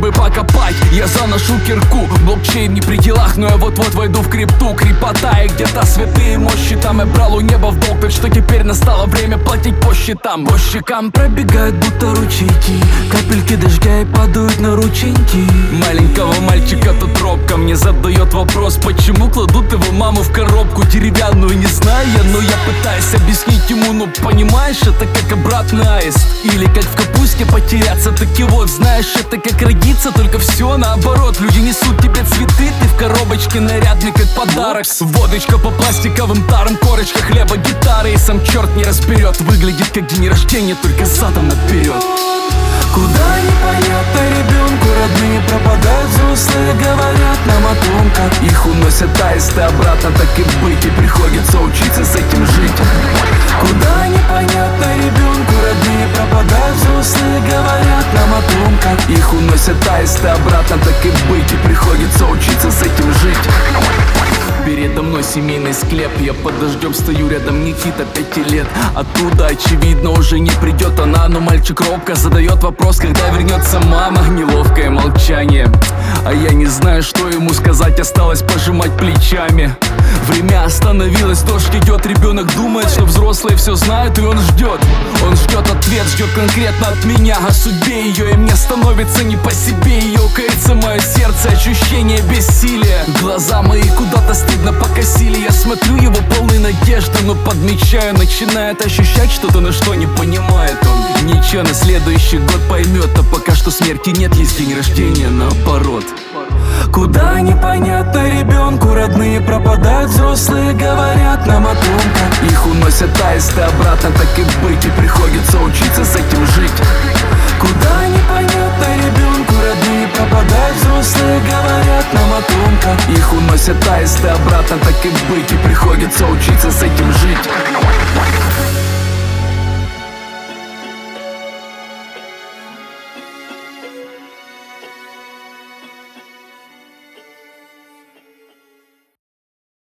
бы покопать. Я заношу кирку, блокчейн не при делах, но я вот-вот войду в крипту. Крепота и где-то святые мощи там. Я брал у неба в долг, так что теперь настало время платить по счетам. По щекам пробегают будто ручейки, капельки дождя и падают на рученьки. Маленького мальчика тут робко мне задает вопрос, почему кладут его маму в коробку деревянную. Не знаю я, но я пытаюсь объяснить ему. Ну понимаешь, это как обратный аист, или как в капусте потеряться. Таки вот, знаешь, это как родиться, только все наоборот. Люди несут тебе цветы, ты в коробочке нарядный как подарок. Водочка по пластиковым тарам, корочка хлеба, гитары. И сам черт не разберет, выглядит как день рождения, только задом наперед. Куда непонятно ребенку, родные пропадают, взрослые говорят нам о том, как их уносят аисты обратно, так и быть, и приходится учиться с этим жить. Куда непонятно ребенку, родные пропадают, взрослые говорят нам о том, как их уносят аисты обратно, так и быть, и приходится учиться с этим жить. Передо мной семейный склеп, я под дождем стою, рядом Никита 5 лет. Оттуда, очевидно, уже не придет она, но мальчик робко задает вопрос, когда вернется мама. Неловкое молчание, а я не знаю, что ему сказать, осталось пожимать плечами. Время остановилось, дождь идет, ребенок думает, что взрослые все знают, и он ждет. Он ждет ответ, ждет конкретно от меня о судьбе ее, и мне становится не по себе. Ее кается мое сердце, ощущение бессилия. Глаза мои куда-то стыдно покосили, я смотрю его полный надежды, но подмечаю, начинает ощущать что-то, но что не понимает он. Ничего, на следующий год поймет, а пока что смерти нет, есть день рождения наоборот. Куда непонятно ребенку, родные пропадают, взрослые говорят нам о том, как их уносят аисты обратно, так и быть, и приходится учиться с этим жить. Куда непонятно ребенку, родные пропадают, взрослые говорят нам о том, как их уносят аисты обратно, так и быть, и приходится учиться с этим жить.